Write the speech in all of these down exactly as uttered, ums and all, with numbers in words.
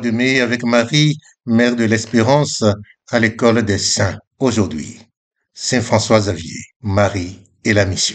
de mai avec Marie, mère de l'Espérance, à l'école des saints. Aujourd'hui, Saint François Xavier, Marie et la mission.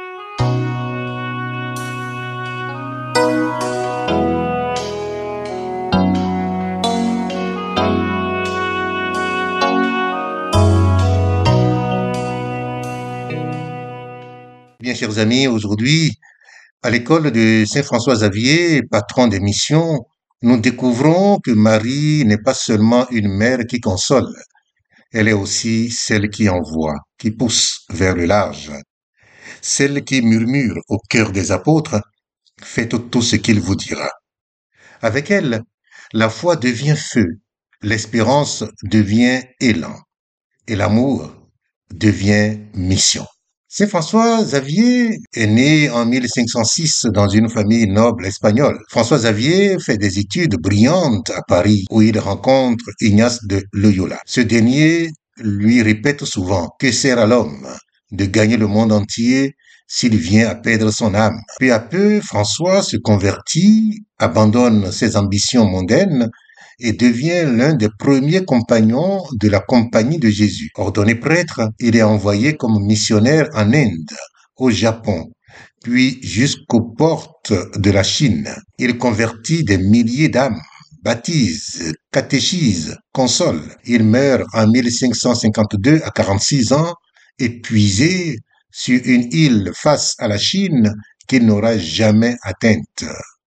Bien, chers amis, aujourd'hui, à l'école de Saint François Xavier, patron des missions, nous découvrons que Marie n'est pas seulement une mère qui console, elle est aussi celle qui envoie, qui pousse vers le large, celle qui murmure au cœur des apôtres, faites tout ce qu'il vous dira. Avec elle, la foi devient feu, l'espérance devient élan, et l'amour devient mission. Saint François Xavier est né en mille cinq cent six dans une famille noble espagnole. François Xavier fait des études brillantes à Paris où il rencontre Ignace de Loyola. Ce dernier lui répète souvent que sert à l'homme de gagner le monde entier s'il vient à perdre son âme. Peu à peu, François se convertit, abandonne ses ambitions mondaines et devient l'un des premiers compagnons de la Compagnie de Jésus. Ordonné prêtre, il est envoyé comme missionnaire en Inde, au Japon, puis jusqu'aux portes de la Chine. Il convertit des milliers d'âmes, baptise, catéchise, console. Il meurt en mille cinq cent cinquante-deux à quarante-six ans, épuisé sur une île face à la Chine qu'il n'aura jamais atteinte.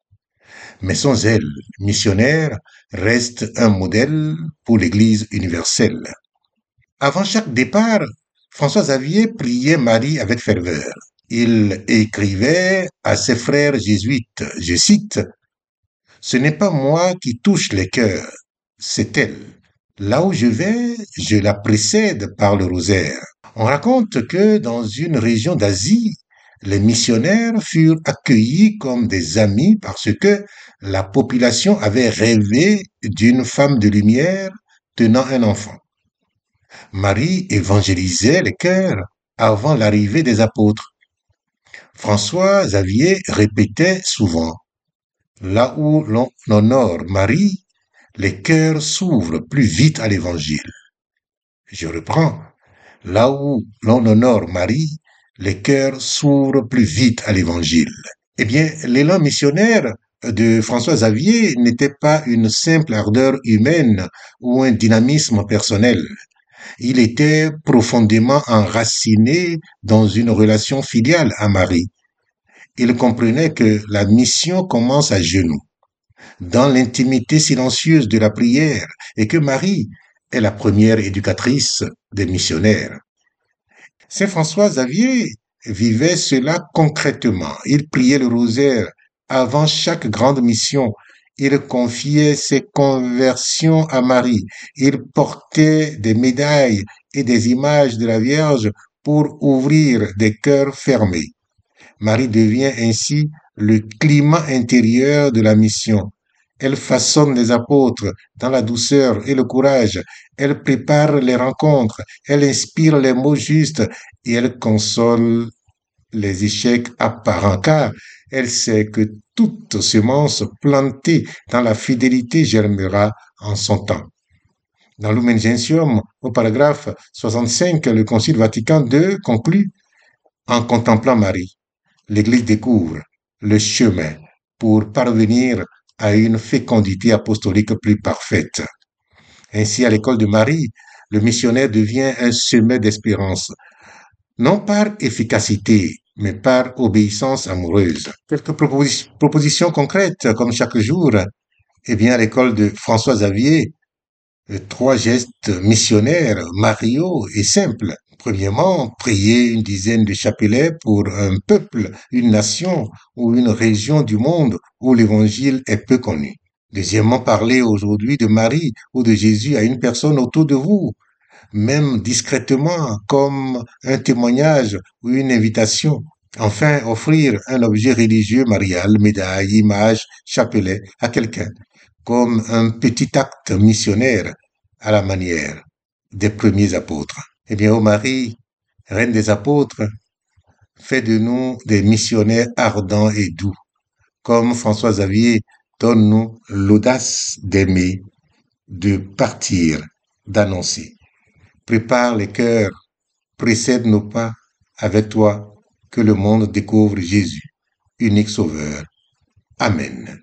Mais son zèle missionnaire reste un modèle pour l'Église universelle. Avant chaque départ, François Xavier priait Marie avec ferveur. Il écrivait à ses frères jésuites, je cite, « Ce n'est pas moi qui touche les cœurs, c'est elle. Là où je vais, je la précède par le rosaire. » On raconte que dans une région d'Asie, les missionnaires furent accueillis comme des amis parce que la population avait rêvé d'une femme de lumière tenant un enfant. Marie évangélisait les cœurs avant l'arrivée des apôtres. François Xavier répétait souvent, « Là où l'on honore Marie, les cœurs s'ouvrent plus vite à l'évangile. » Je reprends, « Là où l'on honore Marie, les cœurs s'ouvrent plus vite à l'évangile. » Eh bien, l'élan missionnaire de François Xavier n'était pas une simple ardeur humaine ou un dynamisme personnel. Il était profondément enraciné dans une relation filiale à Marie. Il comprenait que la mission commence à genoux, dans l'intimité silencieuse de la prière, et que Marie est la première éducatrice des missionnaires. Saint François Xavier vivait cela concrètement. Il priait le rosaire avant chaque grande mission. Il confiait ses conversions à Marie. Il portait des médailles et des images de la Vierge pour ouvrir des cœurs fermés. Marie devient ainsi le climat intérieur de la mission. Elle façonne les apôtres dans la douceur et le courage. Elle prépare les rencontres. Elle inspire les mots justes et elle console les échecs apparents, car elle sait que toute semence plantée dans la fidélité germera en son temps. Dans Lumen Gentium, au paragraphe soixante-cinq, le Concile Vatican deux conclut « En contemplant Marie, l'Église découvre le chemin pour parvenir à une fécondité apostolique plus parfaite. » Ainsi, à l'école de Marie, le missionnaire devient un semeur d'espérance, non par efficacité, mais par obéissance amoureuse. Quelques propos- propositions concrètes, comme chaque jour. Eh bien, à l'école de François Xavier, trois gestes missionnaires, Mario et simples. Premièrement, prier une dizaine de chapelets pour un peuple, une nation ou une région du monde où l'évangile est peu connu. Deuxièmement, parler aujourd'hui de Marie ou de Jésus à une personne autour de vous, même discrètement, comme un témoignage ou une invitation. Enfin, offrir un objet religieux marial, médaille, image, chapelet à quelqu'un, comme un petit acte missionnaire à la manière des premiers apôtres. Eh bien, ô Marie, reine des apôtres, fais de nous des missionnaires ardents et doux, comme François Xavier, donne-nous l'audace d'aimer, de partir, d'annoncer. Prépare les cœurs, précède nos pas avec toi, que le monde découvre Jésus, unique sauveur. Amen.